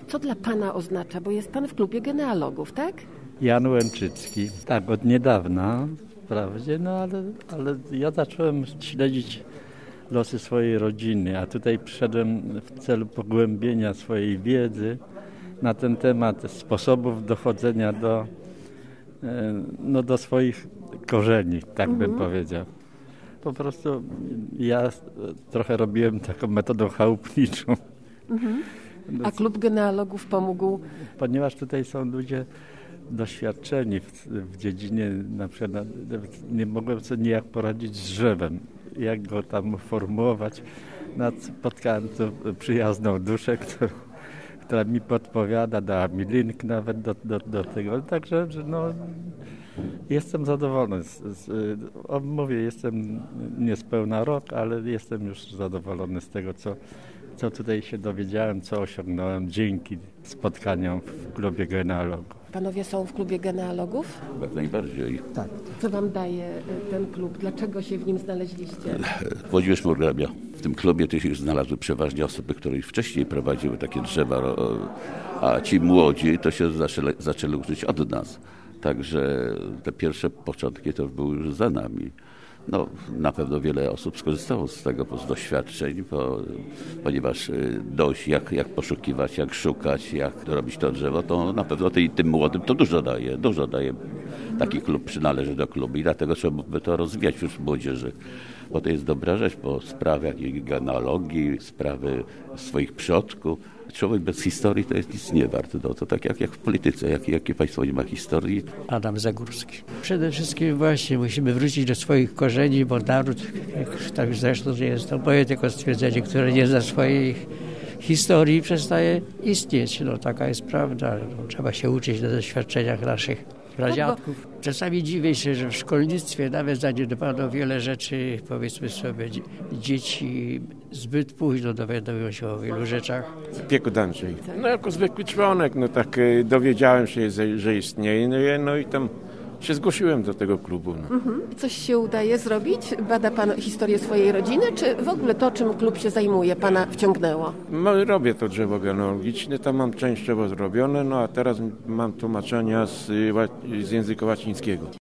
Co dla pana oznacza? Bo jest pan w klubie genealogów, tak? Jan Łęczycki. Tak, od niedawna, wprawdzie, no ale ja zacząłem śledzić losy swojej rodziny, a tutaj przyszedłem w celu pogłębienia swojej wiedzy na ten temat, sposobów dochodzenia do swoich korzeni, tak bym powiedział. Po prostu ja trochę robiłem taką metodą chałupniczą. A klub genealogów pomógł? Ponieważ tutaj są ludzie doświadczeni w dziedzinie, na przykład nie mogłem sobie nijak poradzić z drzewem, jak go tam formułować. Spotkałem tu przyjazną duszę, która mi podpowiada, dała mi link nawet do tego. Także jestem zadowolony. Mówię, jestem niespełna rok, ale jestem już zadowolony z tego, co tutaj się dowiedziałem, co osiągnąłem dzięki spotkaniom w klubie genealogów. Panowie są w klubie genealogów? Jak najbardziej. Tak. Co wam daje ten klub? Dlaczego się w nim znaleźliście? Włodzimierz Murgrabia. W tym klubie też już znalazły przeważnie osoby, które już wcześniej prowadziły takie drzewa, a ci młodzi to się zaczęli uczyć od nas. Także te pierwsze początki to były już za nami. Na pewno wiele osób skorzystało z tego, z doświadczeń, ponieważ dość jak poszukiwać, jak szukać, jak robić to drzewo, to na pewno tym młodym to dużo daje. Taki klub przynależy do klubu i dlatego trzeba by to rozwijać wśród młodzieży, bo to jest dobra rzecz, bo sprawy jakiej genealogii, sprawy swoich przodków. Człowiek bez historii to jest nic nie wart. To tak jak w polityce, jakie państwo nie ma historii. Adam Zagórski. Przede wszystkim właśnie musimy wrócić do swoich korzeni, bo naród, tak zresztą jest to moje tylko stwierdzenie, które nie zna swojej historii, przestaje istnieć. Taka jest prawda. Trzeba się uczyć na doświadczeniach naszych pradziadków. Czasami dziwię się, że w szkolnictwie nawet zaniedbano wiele rzeczy, powiedzmy sobie, dzieci zbyt późno dowiadują się o wielu rzeczach. Piekut Andrzej. Jako zwykły członek, tak dowiedziałem się, że istnieje, i tam się zgłosiłem do tego klubu. Coś się udaje zrobić? Bada pan historię swojej rodziny, czy w ogóle to, czym klub się zajmuje, pana wciągnęło? Robię to drzewo genealogiczne, tam mam częściowo zrobione, a teraz mam tłumaczenia z języka łacińskiego.